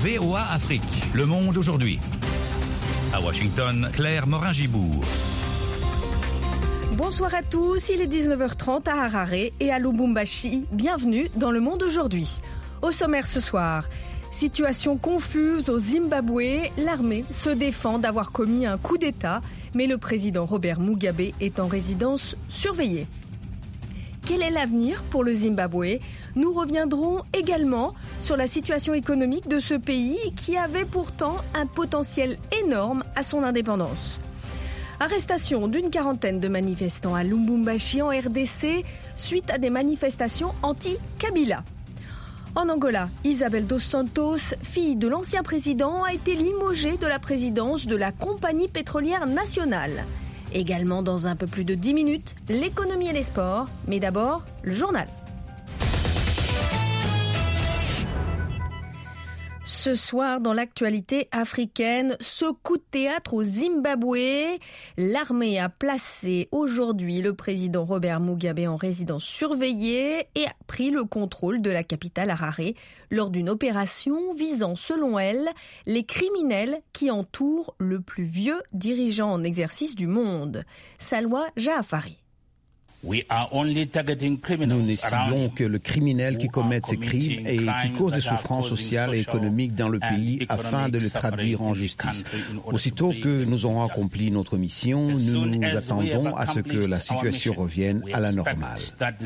VOA Afrique, Le Monde aujourd'hui. À Washington, Claire Morin-Gibourg. Bonsoir à tous, il est 19h30 à Harare et à Lubumbashi. Bienvenue dans Le Monde aujourd'hui. Au sommaire ce soir, situation confuse au Zimbabwe. L'armée se défend d'avoir commis un coup d'État, mais le président Robert Mugabe est en résidence surveillée. Quel est l'avenir pour le Zimbabwe ? Nous reviendrons également sur la situation économique de ce pays qui avait pourtant un potentiel énorme à son indépendance. Arrestation d'une quarantaine de manifestants à Lubumbashi en RDC suite à des manifestations anti-Kabila. En Angola, Isabel dos Santos, fille de l'ancien président, a été limogée de la présidence de la compagnie pétrolière nationale. Également dans un peu plus de 10 minutes, l'économie et les sports, mais d'abord, le journal. Ce soir, dans l'actualité africaine, ce coup de théâtre au Zimbabwe. L'armée a placé aujourd'hui le président Robert Mugabe en résidence surveillée et a pris le contrôle de la capitale Harare lors d'une opération visant, selon elle, les criminels qui entourent le plus vieux dirigeant en exercice du monde, Salwa Jaafari. Nous ne ciblons que le criminel qui commet ces crimes et qui cause des souffrances sociales et économiques dans le pays afin de le traduire en justice. Aussitôt que nous aurons accompli notre mission, nous nous attendons à ce que la situation revienne à la normale.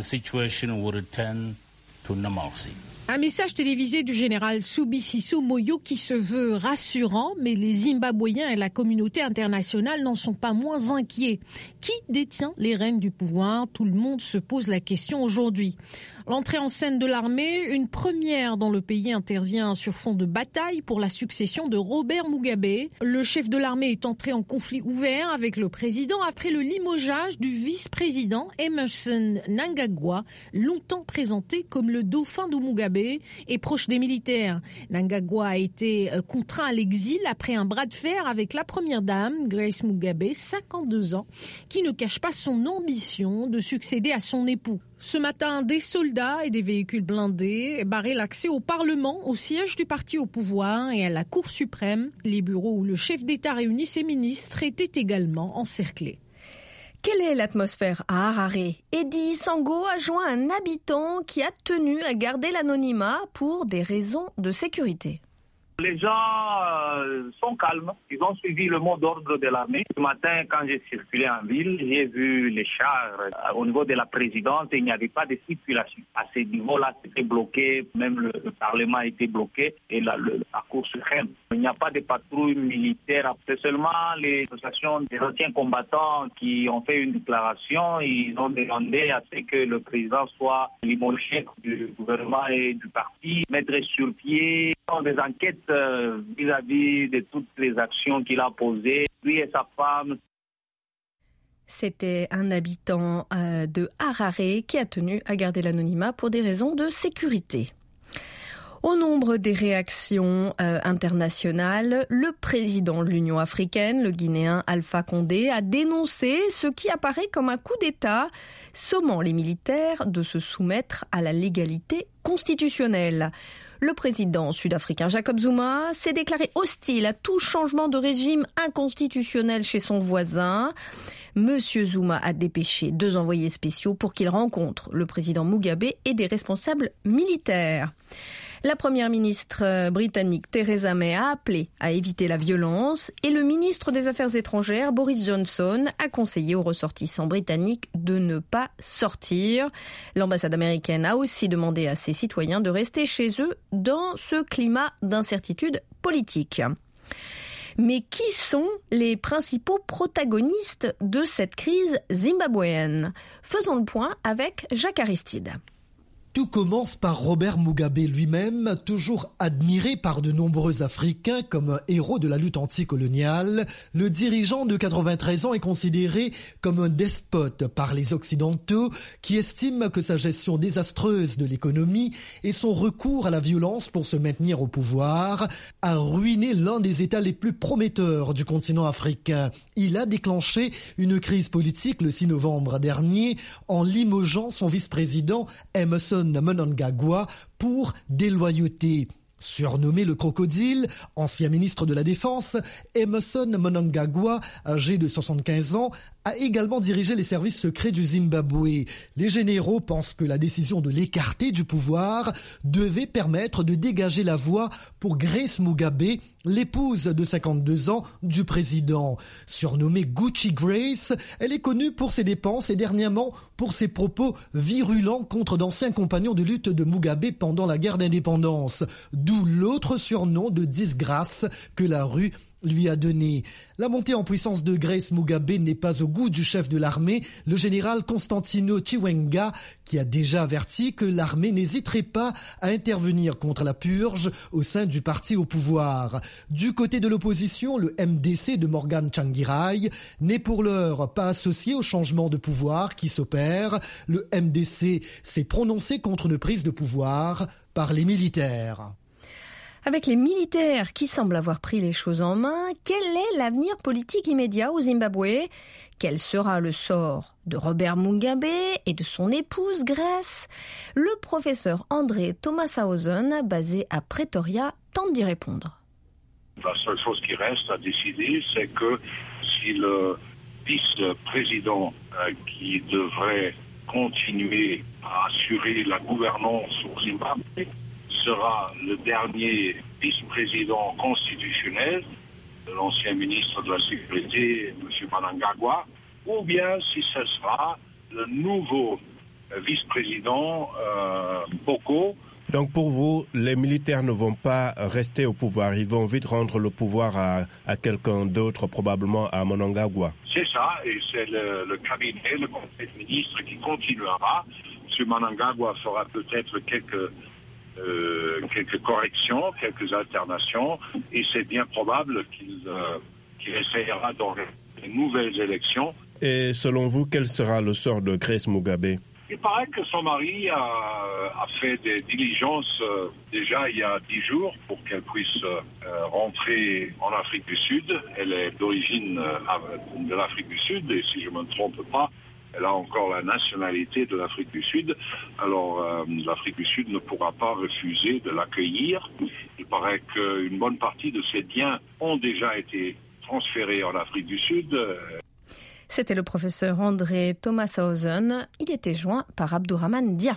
Un message télévisé du général Subisiso Moyo qui se veut rassurant, mais les Zimbabwéens et la communauté internationale n'en sont pas moins inquiets. Qui détient les rênes du pouvoir ? Tout le monde se pose la question aujourd'hui. L'entrée en scène de l'armée, une première dans le pays, intervient sur fond de bataille pour la succession de Robert Mugabe. Le chef de l'armée est entré en conflit ouvert avec le président après le limogeage du vice-président Emmerson Mnangagwa, longtemps présenté comme le dauphin de Mugabe et proche des militaires. Mnangagwa a été contraint à l'exil après un bras de fer avec la première dame, Grace Mugabe, 52 ans, qui ne cache pas son ambition de succéder à son époux. Ce matin, des soldats et des véhicules blindés barraient l'accès au Parlement, au siège du parti au pouvoir et à la Cour suprême. Les bureaux où le chef d'État réunit ses ministres étaient également encerclés. Quelle est l'atmosphère à Harare ? Eddie Sango a joint un habitant qui a tenu à garder l'anonymat pour des raisons de sécurité. Les gens sont calmes, ils ont suivi le mot d'ordre de l'armée. Ce matin, quand j'ai circulé en ville, j'ai vu les chars au niveau de la présidence et il n'y avait pas de circulation. À ce niveau-là, c'était bloqué, même le Parlement a été bloqué et la Cour suprême. Il n'y a pas de patrouille militaire, c'est seulement les associations des anciens combattants qui ont fait une déclaration. Ils ont demandé à ce que le président soit limogé du gouvernement et du parti, mettre sur pied des enquêtes vis-à-vis de toutes les actions qu'il a posées, lui et sa femme. C'était un habitant de Harare qui a tenu à garder l'anonymat pour des raisons de sécurité. Au nombre des réactions internationales, le président de l'Union africaine, le Guinéen Alpha Condé, a dénoncé ce qui apparaît comme un coup d'État, sommant les militaires de se soumettre à la légalité constitutionnelle. Le président sud-africain Jacob Zuma s'est déclaré hostile à tout changement de régime inconstitutionnel chez son voisin. Monsieur Zuma a dépêché 2 envoyés spéciaux pour qu'ils rencontrent le président Mugabe et des responsables militaires. La première ministre britannique Theresa May a appelé à éviter la violence et le ministre des Affaires étrangères Boris Johnson a conseillé aux ressortissants britanniques de ne pas sortir. L'ambassade américaine a aussi demandé à ses citoyens de rester chez eux dans ce climat d'incertitude politique. Mais qui sont les principaux protagonistes de cette crise zimbabwéenne ? Faisons le point avec Jacques Aristide. Tout commence par Robert Mugabe lui-même, toujours admiré par de nombreux Africains comme un héros de la lutte anticoloniale. Le dirigeant de 93 ans est considéré comme un despote par les Occidentaux qui estiment que sa gestion désastreuse de l'économie et son recours à la violence pour se maintenir au pouvoir a ruiné l'un des États les plus prometteurs du continent africain. Il a déclenché une crise politique le 6 novembre dernier en limogeant son vice-président Emmerson Mnangagwa pour déloyauté. Surnommé le crocodile, ancien ministre de la Défense, Emmerson Mnangagwa, âgé de 75 ans, a également dirigé les services secrets du Zimbabwe. Les généraux pensent que la décision de l'écarter du pouvoir devait permettre de dégager la voie pour Grace Mugabe, l'épouse de 52 ans du président. Surnommée Gucci Grace, elle est connue pour ses dépenses et dernièrement pour ses propos virulents contre d'anciens compagnons de lutte de Mugabe pendant la guerre d'indépendance. D'où l'autre surnom de disgrâce que la rue lui a donné. La montée en puissance de Grace Mugabe n'est pas au goût du chef de l'armée, le général Constantino Chiwenga, qui a déjà averti que l'armée n'hésiterait pas à intervenir contre la purge au sein du parti au pouvoir. Du côté de l'opposition, le MDC de Morgan Tsvangirai n'est pour l'heure pas associé au changement de pouvoir qui s'opère. Le MDC s'est prononcé contre une prise de pouvoir par les militaires. Avec les militaires qui semblent avoir pris les choses en main, quel est l'avenir politique immédiat au Zimbabwe ? Quel sera le sort de Robert Mugabe et de son épouse Grace ? Le professeur André Thomasshausen, basé à Pretoria, tente d'y répondre. La seule chose qui reste à décider, c'est que si le vice-président qui devrait continuer à assurer la gouvernance au Zimbabwe sera le dernier vice-président constitutionnel, l'ancien ministre de la Sécurité, M. Mnangagwa, ou bien si ce sera le nouveau vice-président Boko. Donc pour vous, les militaires ne vont pas rester au pouvoir, ils vont vite rendre le pouvoir à quelqu'un d'autre, probablement à Mnangagwa. C'est ça, et c'est le cabinet, le conseil de ministres qui continuera. M. Mnangagwa fera peut-être quelques corrections, quelques alternations, et c'est bien probable qu'il essayera d'organiser de nouvelles élections. Et selon vous, quel sera le sort de Grace Mugabe ? Il paraît que son mari a fait des diligences déjà il y a 10 jours pour qu'elle puisse rentrer en Afrique du Sud. Elle est d'origine de l'Afrique du Sud, et si je ne me trompe pas, elle a encore la nationalité de l'Afrique du Sud. Alors, l'Afrique du Sud ne pourra pas refuser de l'accueillir. Il paraît qu'une bonne partie de ses biens ont déjà été transférés en Afrique du Sud. C'était le professeur André Thomasshausen. Il était joint par Abdourahmane Dia.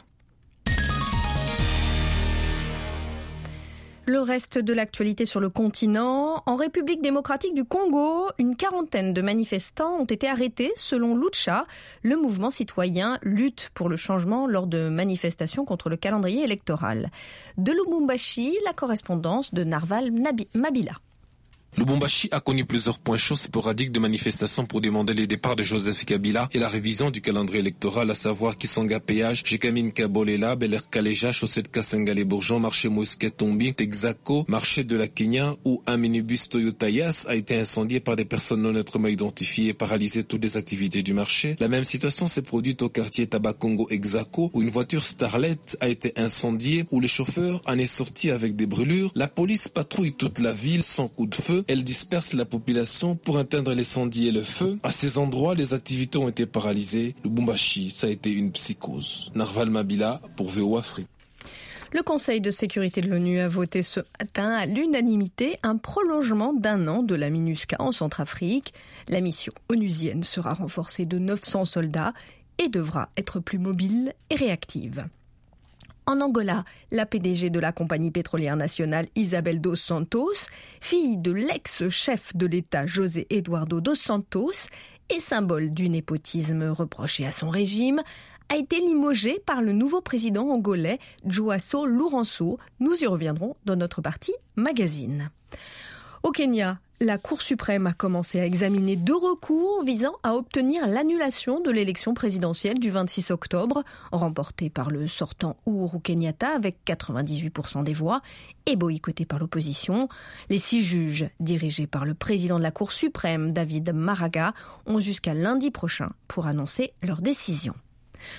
Le reste de l'actualité sur le continent. En République démocratique du Congo, une quarantaine de manifestants ont été arrêtés selon Lucha. Le mouvement citoyen lutte pour le changement lors de manifestations contre le calendrier électoral. De Lubumbashi, la correspondance de Narval Mabila. Lubumbashi a connu plusieurs points chauds sporadiques de manifestations pour demander les départs de Joseph Kabila et la révision du calendrier électoral, à savoir Kisonga Péage, Jekamine Kabolela, Bel Air Kaleja, Chaussée de Kasangale-Bourgeon, Marché Mousquet-Tombi, Texaco, Marché de la Kenya, où un minibus Toyota Yass a été incendié par des personnes non autrement identifiées et paralysé toutes les activités du marché. La même situation s'est produite au quartier Tabakongo Exaco, où une voiture Starlet a été incendiée, où le chauffeur en est sorti avec des brûlures. La police patrouille toute la ville sans coup de feu. Elle disperse la population pour éteindre l'incendie et le feu. À ces endroits, les activités ont été paralysées. Lubumbashi, ça a été une psychose. Narval Mabila pour VOA Afrique. Le Conseil de sécurité de l'ONU a voté ce matin à l'unanimité un prolongement d'1 an de la MINUSCA en Centrafrique. La mission onusienne sera renforcée de 900 soldats et devra être plus mobile et réactive. En Angola, la PDG de la compagnie pétrolière nationale Isabel dos Santos, fille de l'ex-chef de l'État José Eduardo dos Santos et symbole du népotisme reproché à son régime, a été limogée par le nouveau président angolais João Lourenço. Nous y reviendrons dans notre partie magazine. Au Kenya, la Cour suprême a commencé à examiner 2 recours visant à obtenir l'annulation de l'élection présidentielle du 26 octobre, remportée par le sortant Uhuru Kenyatta avec 98% des voix et boycottée par l'opposition. Les 6 juges, dirigés par le président de la Cour suprême, David Maraga, ont jusqu'à lundi prochain pour annoncer leur décision.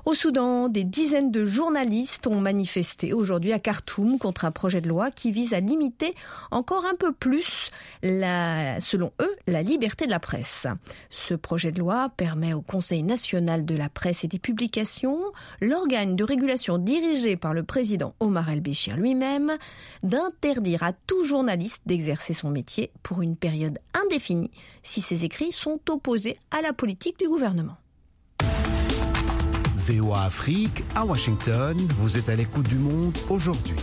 Au Soudan, des dizaines de journalistes ont manifesté aujourd'hui à Khartoum contre un projet de loi qui vise à limiter encore un peu plus, selon eux, la liberté de la presse. Ce projet de loi permet au Conseil national de la presse et des publications, l'organe de régulation dirigé par le président Omar el-Béchir lui-même, d'interdire à tout journaliste d'exercer son métier pour une période indéfinie si ses écrits sont opposés à la politique du gouvernement. VOA Afrique, à Washington, vous êtes à l'écoute du monde aujourd'hui.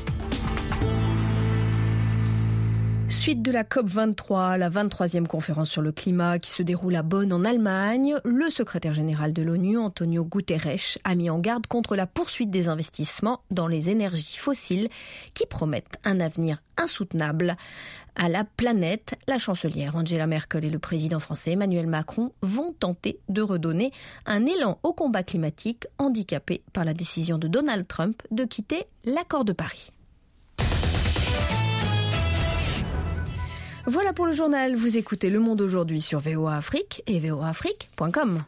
Suite de la COP23, la 23e conférence sur le climat qui se déroule à Bonn en Allemagne, le secrétaire général de l'ONU, Antonio Guterres, a mis en garde contre la poursuite des investissements dans les énergies fossiles qui promettent un avenir insoutenable à la planète. La chancelière Angela Merkel et le président français Emmanuel Macron vont tenter de redonner un élan au combat climatique handicapé par la décision de Donald Trump de quitter l'accord de Paris. Voilà pour le journal. Vous écoutez Le Monde aujourd'hui sur VOA Afrique et voaafrique.com.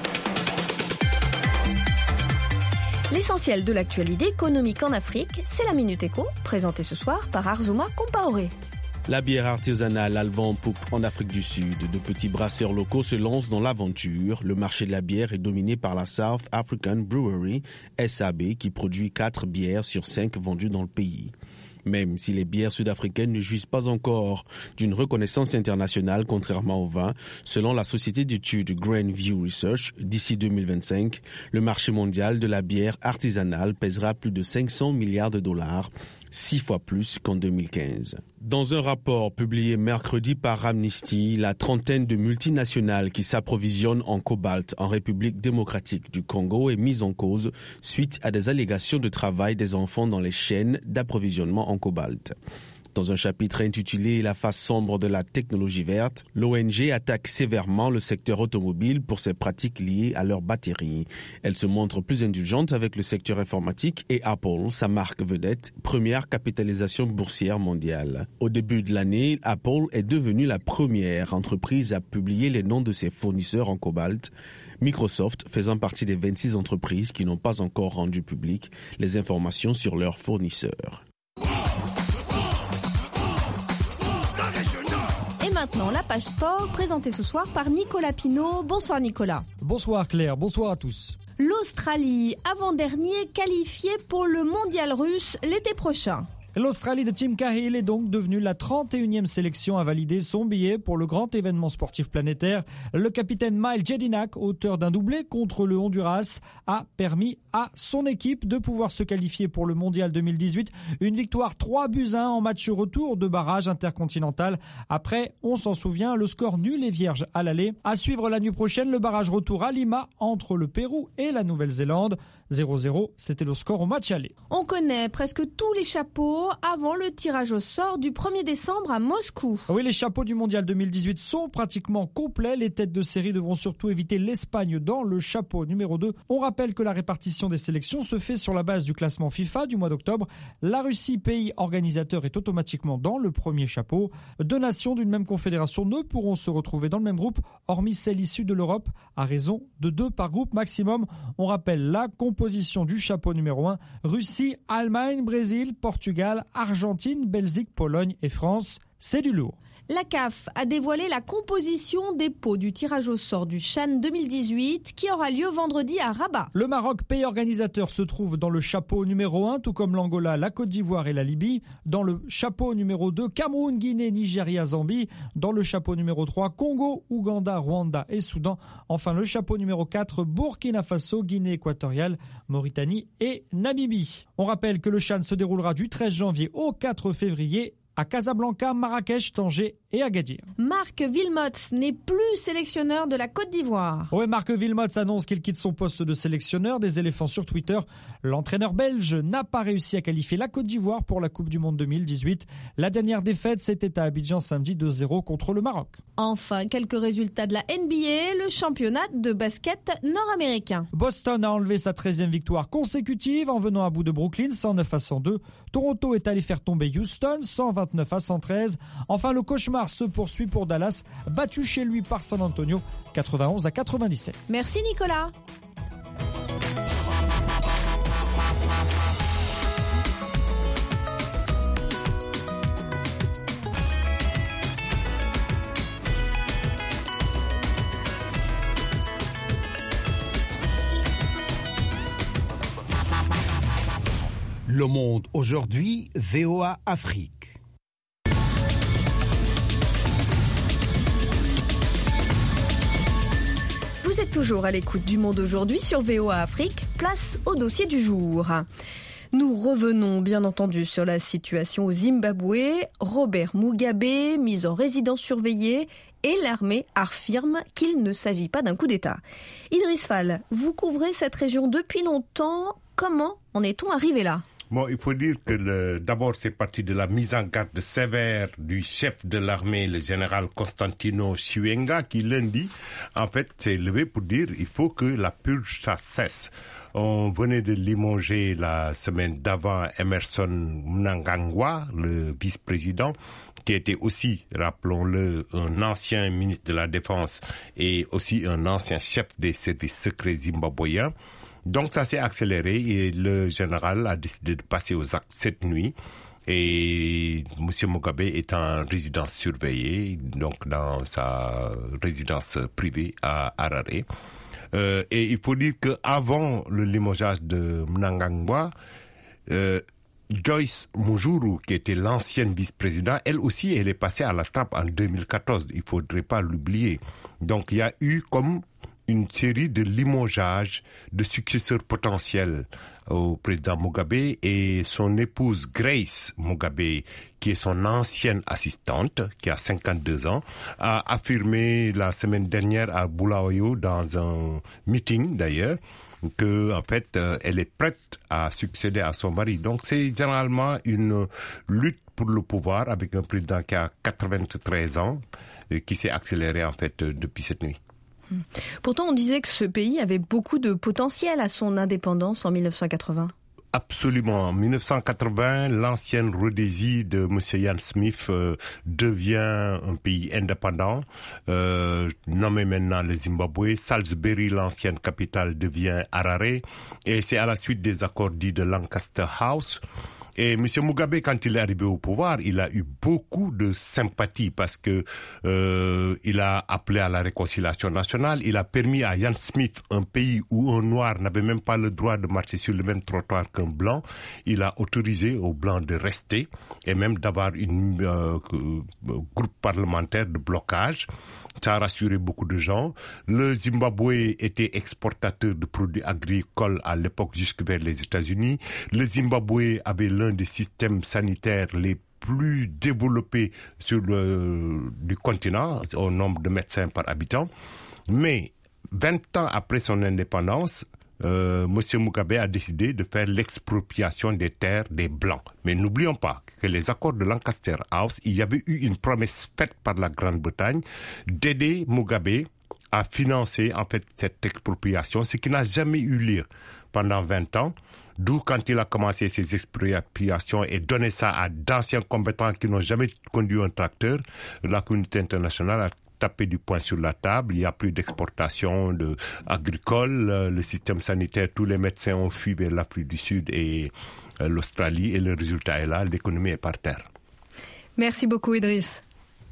L'essentiel de l'actualité économique en Afrique, c'est la Minute Éco, présentée ce soir par Arzouma Compaoré. La bière artisanale a le vent en poupe en Afrique du Sud. De petits brasseurs locaux se lancent dans l'aventure. Le marché de la bière est dominé par la South African Brewery, SAB, qui produit 4 bières sur 5 vendues dans le pays. Même si les bières sud-africaines ne jouissent pas encore d'une reconnaissance internationale, contrairement au vin, selon la société d'études Grandview Research, d'ici 2025, le marché mondial de la bière artisanale pèsera plus de 500 milliards de dollars, 6 fois plus qu'en 2015. Dans un rapport publié mercredi par Amnesty, la trentaine de multinationales qui s'approvisionnent en cobalt en République démocratique du Congo est mise en cause suite à des allégations de travail des enfants dans les chaînes d'approvisionnement en cobalt. Dans un chapitre intitulé « La face sombre de la technologie verte », l'ONG attaque sévèrement le secteur automobile pour ses pratiques liées à leurs batteries. Elle se montre plus indulgente avec le secteur informatique et Apple, sa marque vedette, première capitalisation boursière mondiale. Au début de l'année, Apple est devenue la première entreprise à publier les noms de ses fournisseurs en cobalt, Microsoft faisant partie des 26 entreprises qui n'ont pas encore rendu publiques les informations sur leurs fournisseurs. Maintenant, la page sport, présentée ce soir par Nicolas Pinault. Bonsoir Nicolas. Bonsoir Claire, bonsoir à tous. L'Australie, avant-dernier, qualifié pour le mondial russe l'été prochain. L'Australie de Tim Cahill est donc devenue la 31e sélection à valider son billet pour le grand événement sportif planétaire. Le capitaine Miles Jedinak, auteur d'un doublé contre le Honduras, a permis à son équipe de pouvoir se qualifier pour le mondial 2018. Une victoire 3-1 en match retour de barrage intercontinental. Après, on s'en souvient, le score nul et vierge à l'aller. À suivre la nuit prochaine, le barrage retour à Lima entre le Pérou et la Nouvelle-Zélande. 0-0, c'était le score au match aller. On connaît presque tous les chapeaux avant le tirage au sort du 1er décembre à Moscou. Oui, les chapeaux du mondial 2018 sont pratiquement complets. Les têtes de série devront surtout éviter l'Espagne dans le chapeau numéro 2. On rappelle que la répartition des sélections se fait sur la base du classement FIFA du mois d'octobre. La Russie, pays organisateur, est automatiquement dans le premier chapeau. 2 nations d'une même confédération ne pourront se retrouver dans le même groupe, hormis celles issues de l'Europe, à raison de 2 par groupe maximum. On rappelle la composition du chapeau numéro 1, Russie, Allemagne, Brésil, Portugal, Argentine, Belgique, Pologne et France. C'est du lourd. La CAF a dévoilé la composition des pots du tirage au sort du CHAN 2018 qui aura lieu vendredi à Rabat. Le Maroc, pays organisateur, se trouve dans le chapeau numéro 1, tout comme l'Angola, la Côte d'Ivoire et la Libye. Dans le chapeau numéro 2, Cameroun, Guinée, Nigeria, Zambie. Dans le chapeau numéro 3, Congo, Ouganda, Rwanda et Soudan. Enfin, le chapeau numéro 4, Burkina Faso, Guinée équatoriale, Mauritanie et Namibie. On rappelle que le CHAN se déroulera du 13 janvier au 4 février à Casablanca, Marrakech, Tanger et Agadir. Marc Wilmots n'est plus sélectionneur de la Côte d'Ivoire. Oui, Marc Wilmots annonce qu'il quitte son poste de sélectionneur des éléphants sur Twitter. L'entraîneur belge n'a pas réussi à qualifier la Côte d'Ivoire pour la Coupe du Monde 2018. La dernière défaite, c'était à Abidjan samedi 2-0 contre le Maroc. Enfin, quelques résultats de la NBA, le championnat de basket nord-américain. Boston a enlevé sa 13e victoire consécutive en venant à bout de Brooklyn, 109-102. Toronto est allé faire tomber Houston, 129-113. Enfin, le cauchemar se poursuit pour Dallas, battu chez lui par San Antonio, 91-97. Merci Nicolas. Le Monde aujourd'hui, VOA Afrique. Vous êtes toujours à l'écoute du Monde aujourd'hui sur VOA Afrique. Place au dossier du jour. Nous revenons bien entendu sur la situation au Zimbabwe. Robert Mugabe, mis en résidence surveillée, et l'armée affirme qu'il ne s'agit pas d'un coup d'État. Idriss Fall, vous couvrez cette région depuis longtemps. Comment en est-on arrivé là ? Bon, il faut dire que d'abord c'est parti de la mise en garde sévère du chef de l'armée, le général Constantino Chiwenga, qui lundi, en fait, s'est levé pour dire il faut que la purge ça cesse. On venait de limoger la semaine d'avant Emerson Mnangagwa, le vice-président, qui était aussi, rappelons-le, un ancien ministre de la Défense et aussi un ancien chef des services secrets zimbabwéens. Donc ça s'est accéléré et le général a décidé de passer aux actes cette nuit. Et M. Mugabe est en résidence surveillée, donc dans sa résidence privée à Harare. Et il faut dire qu'avant le limogeage de Mnangagwa, Joyce Mujuru, qui était l'ancienne vice-présidente, elle aussi, elle est passée à la trappe en 2014. Il faudrait pas l'oublier. Donc, il y a eu comme une série de limogeages de successeurs potentiels au président Mugabe, et son épouse Grace Mugabe, qui est son ancienne assistante, qui a 52 ans, a affirmé la semaine dernière à Bulawayo, dans un meeting d'ailleurs, que en fait elle est prête à succéder à son mari. Donc c'est généralement une lutte pour le pouvoir avec un président qui a 93 ans et qui s'est accéléré en fait depuis cette nuit. Pourtant, on disait que ce pays avait beaucoup de potentiel à son indépendance en 1980. Absolument. En 1980, l'ancienne Rhodésie de M. Ian Smith devient un pays indépendant, nommé maintenant le Zimbabwe. Salisbury, l'ancienne capitale, devient Harare. Et c'est à la suite des accords dits de Lancaster House. Et M. Mugabe, quand il est arrivé au pouvoir, il a eu beaucoup de sympathie parce que il a appelé à la réconciliation nationale. Il a permis à Ian Smith, un pays où un noir n'avait même pas le droit de marcher sur le même trottoir qu'un blanc, il a autorisé aux blancs de rester et même d'avoir une groupe parlementaire de blocage. Ça a rassuré beaucoup de gens. Le Zimbabwe était exportateur de produits agricoles à l'époque jusque vers les États-Unis. Le Zimbabwe avait l'un des systèmes sanitaires les plus développés du continent, au nombre de médecins par habitant. Mais 20 ans après son indépendance, M. Mugabe a décidé de faire l'expropriation des terres des Blancs. Mais n'oublions pas que les accords de Lancaster House, il y avait eu une promesse faite par la Grande-Bretagne d'aider Mugabe à financer en fait cette expropriation, ce qui n'a jamais eu lieu pendant 20 ans. D'où quand il a commencé ses expropriations et donné ça à d'anciens combattants qui n'ont jamais conduit un tracteur, la communauté internationale a tapé du poing sur la table. Il n'y a plus d'exportation agricole. Le système sanitaire, tous les médecins ont fui vers l'Afrique du Sud et l'Australie. Et le résultat est là, l'économie est par terre. Merci beaucoup, Idriss.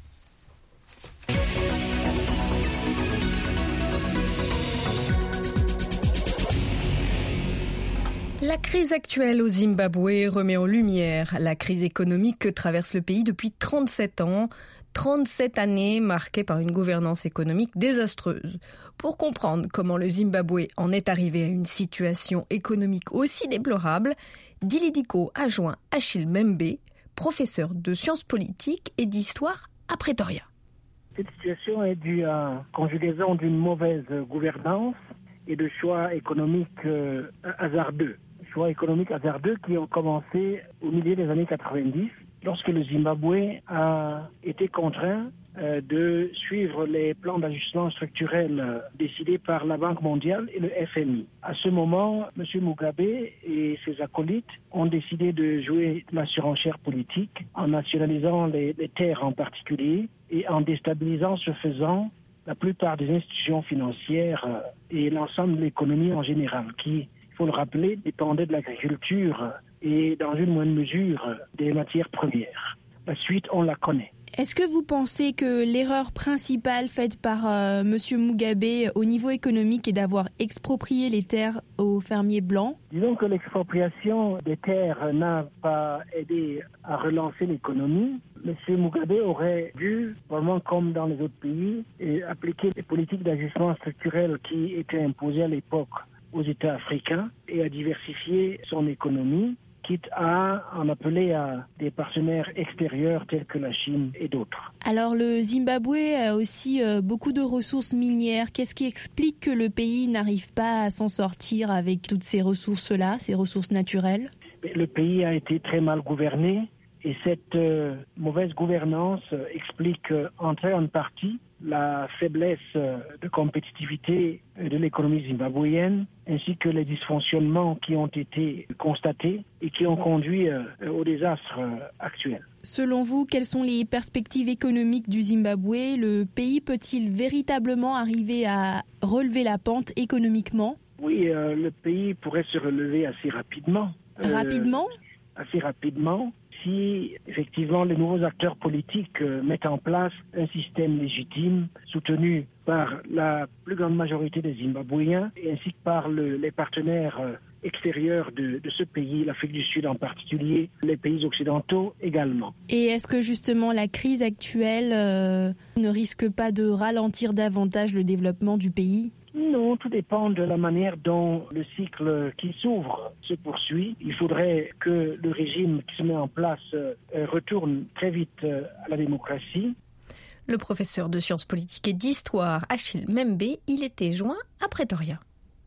La crise actuelle au Zimbabwe remet en lumière la crise économique que traverse le pays depuis 37 ans. 37 années marquées par une gouvernance économique désastreuse. Pour comprendre comment le Zimbabwe en est arrivé à une situation économique aussi déplorable, Dili Diko a joint Achille Membe, professeur de sciences politiques et d'histoire à Pretoria. Cette situation est due à conjugaison d'une mauvaise gouvernance et de choix économiques hasardeux. Choix économiques hasardeux qui ont commencé au milieu des années 90, lorsque le Zimbabwe a été contraint de suivre les plans d'ajustement structurel décidés par la Banque mondiale et le FMI. À ce moment, M. Mugabe et ses acolytes ont décidé de jouer la surenchère politique en nationalisant les terres en particulier et en déstabilisant ce faisant la plupart des institutions financières et l'ensemble de l'économie en général qui, il faut le rappeler, dépendait de l'agriculture et dans une moindre mesure des matières premières. La suite, on la connaît. Est-ce que vous pensez que l'erreur principale faite par M. Mugabe au niveau économique est d'avoir exproprié les terres aux fermiers blancs? Disons que l'expropriation des terres n'a pas aidé à relancer l'économie. M. Mugabe aurait dû, vraiment comme dans les autres pays, appliquer les politiques d'ajustement structurel qui étaient imposées à l'époque aux États africains et à diversifier son économie, quitte à en appeler à des partenaires extérieurs tels que la Chine et d'autres. Alors le Zimbabwe a aussi beaucoup de ressources minières. Qu'est-ce qui explique que le pays n'arrive pas à s'en sortir avec toutes ces ressources-là, ces ressources naturelles? Le pays a été très mal gouverné et cette mauvaise gouvernance explique en partie la faiblesse de compétitivité de l'économie zimbabwéenne, ainsi que les dysfonctionnements qui ont été constatés et qui ont conduit au désastre actuel. Selon vous, quelles sont les perspectives économiques du Zimbabwe? Le pays peut-il véritablement arriver à relever la pente économiquement? Oui, le pays pourrait se relever assez rapidement. Assez rapidement. Si effectivement les nouveaux acteurs politiques mettent en place un système légitime soutenu par la plus grande majorité des Zimbabwéens et ainsi que par les partenaires extérieurs de ce pays, l'Afrique du Sud en particulier, les pays occidentaux également. Et est-ce que justement la crise actuelle ne risque pas de ralentir davantage le développement du pays? Non, tout dépend de la manière dont le cycle qui s'ouvre se poursuit. Il faudrait que le régime qui se met en place retourne très vite à la démocratie. Le professeur de sciences politiques et d'histoire Achille Membe, il était joint à Pretoria.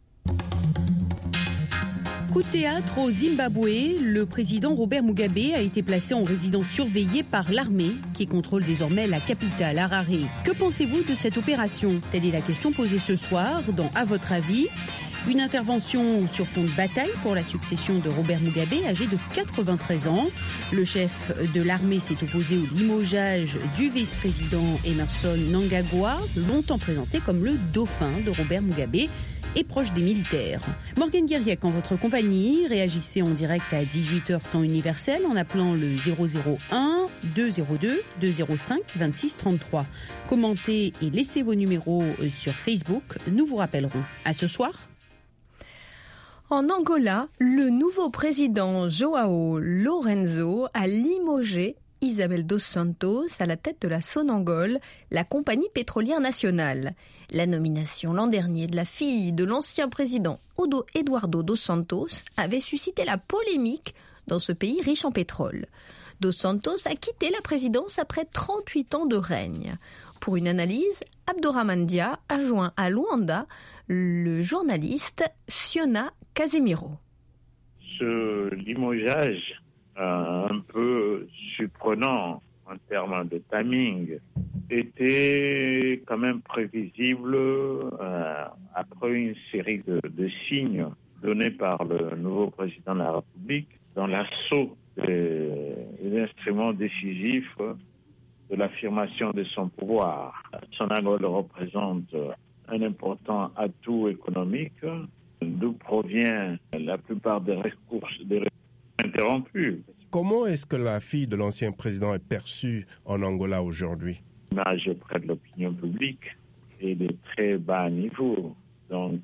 Coup de théâtre au Zimbabwe, le président Robert Mugabe a été placé en résidence surveillée par l'armée qui contrôle désormais la capitale, Harare. Que pensez-vous de cette opération? Telle est la question posée ce soir dans À votre avis. Une intervention sur fond de bataille pour la succession de Robert Mugabe, âgé de 93 ans. Le chef de l'armée s'est opposé au limogeage du vice-président Emmerson Mnangagwa, longtemps présenté comme le dauphin de Robert Mugabe et proche des militaires. Morgane Guiriec en votre compagnie. Réagissez en direct à 18h temps universel en appelant le 001 202 205 26 33. Commentez et laissez vos numéros sur Facebook. Nous vous rappellerons. À ce soir. En Angola, le nouveau président João Lourenço a limogé Isabel dos Santos à la tête de la Sonangol, la compagnie pétrolière nationale. La nomination l'an dernier de la fille de l'ancien président Eduardo dos Santos avait suscité la polémique dans ce pays riche en pétrole. Dos Santos a quitté la présidence après 38 ans de règne. Pour une analyse, Abdourahmane Dia a joint à Luanda le journaliste Fiona Casemiro. Ce limogeage un peu surprenant en termes de timing était quand même prévisible après une série de signes donnés par le nouveau président de la République dans l'assaut des instruments décisifs de l'affirmation de son pouvoir. Sonangol représente un important atout économique d'où provient la plupart des ressources interrompues. Comment est-ce que la fille de l'ancien président est perçue en Angola aujourd'hui? L'image auprès de l'opinion publique est de très bas niveau. Donc,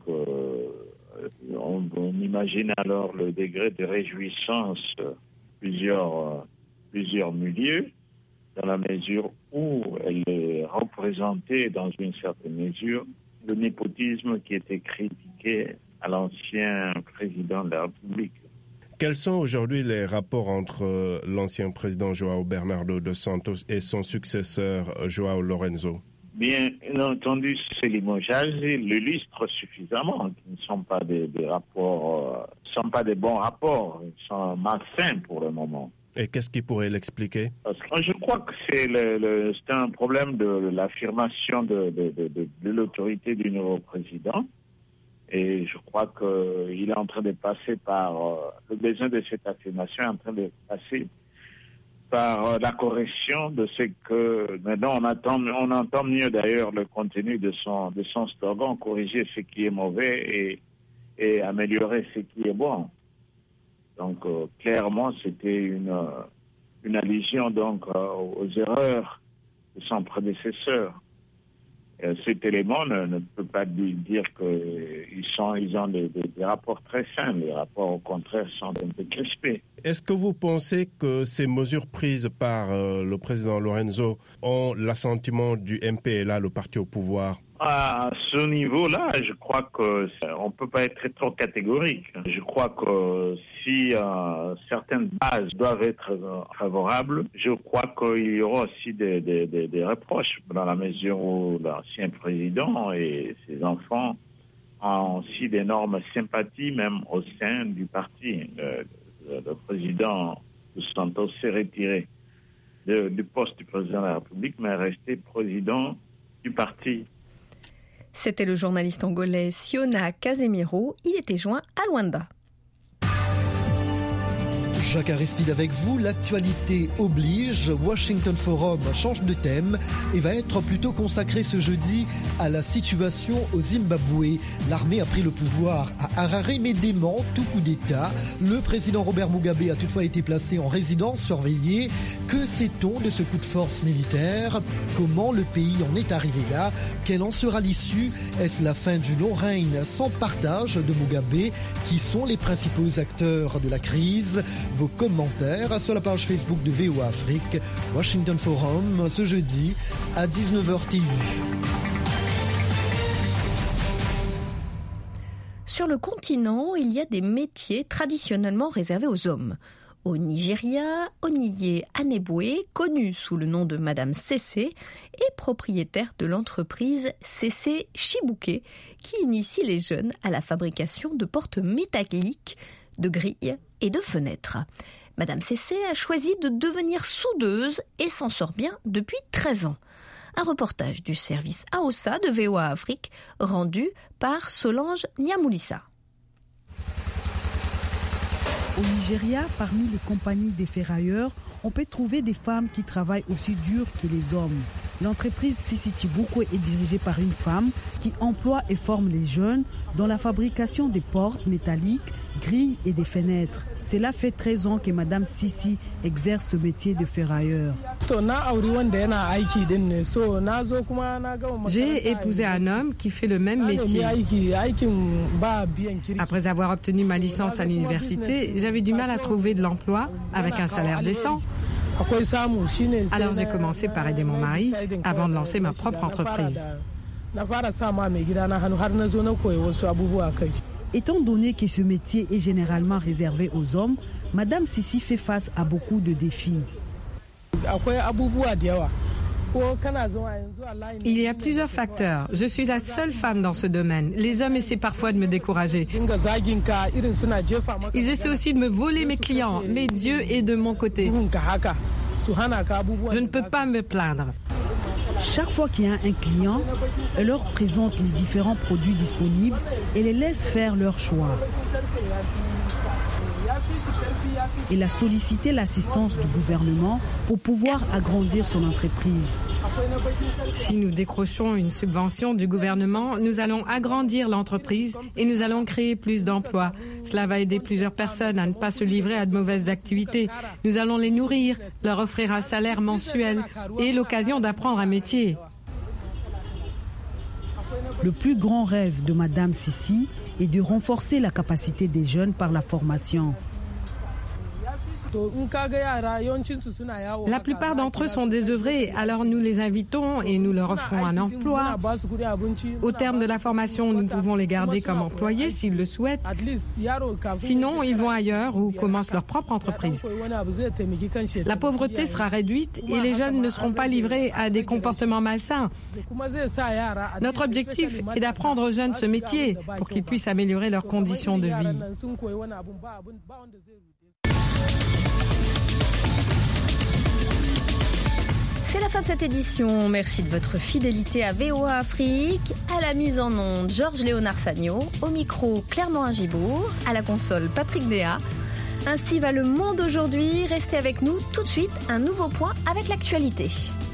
on imagine alors le degré de réjouissance plusieurs milieux, dans la mesure où elle est représentée dans une certaine mesure le népotisme qui était critiqué à l'ancien président de la République. Quels sont aujourd'hui les rapports entre l'ancien président João Bernardo dos Santos et son successeur João Lourenço? Bien entendu, ces limogeages l'illustrent suffisamment. Ils ne sont pas des rapports, sont pas des bons rapports. Ils sont malsains pour le moment. Et qu'est-ce qui pourrait l'expliquer? Parce que je crois que c'est un problème de l'affirmation de l'autorité du nouveau président. Et je crois qu'il est en train de passer par le besoin de cette affirmation, est en train de passer par la correction de ce que maintenant on entend mieux d'ailleurs le contenu de son slogan, corriger ce qui est mauvais et améliorer ce qui est bon. Donc clairement c'était une allusion donc aux erreurs son prédécesseur. Cet élément ne peut pas dire qu'ils ont des rapports très sains. Les rapports, au contraire, sont un peu crispés. Est-ce que vous pensez que ces mesures prises par le président Lorenzo ont l'assentiment du MPLA, le parti au pouvoir? À ce niveau-là, je crois qu'on ne peut pas être trop catégorique. Je crois que si certaines bases doivent être favorables, je crois qu'il y aura aussi des reproches dans la mesure où l'ancien président et ses enfants ont aussi d'énormes sympathies, même au sein du parti. Le président Dos Santos s'est retiré du poste du président de la République, mais est resté président du parti. C'était le journaliste angolais Siona Casemiro. Il était joint à Luanda. Jacques Aristide avec vous, l'actualité oblige, Washington Forum change de thème et va être plutôt consacré ce jeudi à la situation au Zimbabwe. L'armée a pris le pouvoir à Harare mais dément tout coup d'État. Le président Robert Mugabe a toutefois été placé en résidence surveillée. Que sait-on de ce coup de force militaire? Comment le pays en est arrivé là? Quelle en sera l'issue? Est-ce la fin du long règne sans partage de Mugabe? Qui sont les principaux acteurs de la crise? Vos commentaires sur la page Facebook de VOA Afrique, Washington Forum, ce jeudi à 19h TU. Sur le continent, il y a des métiers traditionnellement réservés aux hommes. Au Nigeria, Oniye Anebwe, connue sous le nom de Madame Cessé, est propriétaire de l'entreprise Cessé Chibuke, qui initie les jeunes à la fabrication de portes métalliques, de grilles et de fenêtres. Madame Cessé a choisi de devenir soudeuse et s'en sort bien depuis 13 ans. Un reportage du service AOSA de VOA Afrique rendu par Solange Nyamulissa. Au Nigeria, parmi les compagnies des ferrailleurs, on peut trouver des femmes qui travaillent aussi dur que les hommes. L'entreprise Cessé Chibuke est dirigée par une femme qui emploie et forme les jeunes dans la fabrication des portes métalliques, grilles et des fenêtres. Cela fait 13 ans que Madame Sissi exerce ce métier de ferrailleur. J'ai épousé un homme qui fait le même métier. Après avoir obtenu ma licence à l'université, j'avais du mal à trouver de l'emploi avec un salaire décent. Alors j'ai commencé par aider mon mari avant de lancer ma propre entreprise. Étant donné que ce métier est généralement réservé aux hommes, Madame Sissi fait face à beaucoup de défis. Il y a plusieurs facteurs. Je suis la seule femme dans ce domaine. Les hommes essaient parfois de me décourager. Ils essaient aussi de me voler mes clients, mais Dieu est de mon côté. Je ne peux pas me plaindre. Chaque fois qu'il y a un client, elle leur présente les différents produits disponibles et les laisse faire leur choix. Elle a sollicité l'assistance du gouvernement pour pouvoir agrandir son entreprise. Si nous décrochons une subvention du gouvernement, nous allons agrandir l'entreprise et nous allons créer plus d'emplois. Cela va aider plusieurs personnes à ne pas se livrer à de mauvaises activités. Nous allons les nourrir, leur offrir un salaire mensuel et l'occasion d'apprendre un métier. Le plus grand rêve de Madame Sissi est de renforcer la capacité des jeunes par la formation. La plupart d'entre eux sont désœuvrés, alors nous les invitons et nous leur offrons un emploi. Au terme de la formation, nous pouvons les garder comme employés s'ils le souhaitent. Sinon, ils vont ailleurs ou commencent leur propre entreprise. La pauvreté sera réduite et les jeunes ne seront pas livrés à des comportements malsains. Notre objectif est d'apprendre aux jeunes ce métier pour qu'ils puissent améliorer leurs conditions de vie. C'est la fin de cette édition. Merci de votre fidélité à VOA Afrique. À la mise en onde, Georges Léonard Sagno. Au micro, Claire Morin-Gibourg. À la console, Patrick Déa. Ainsi va le monde aujourd'hui. Restez avec nous tout de suite. Un nouveau point avec l'actualité.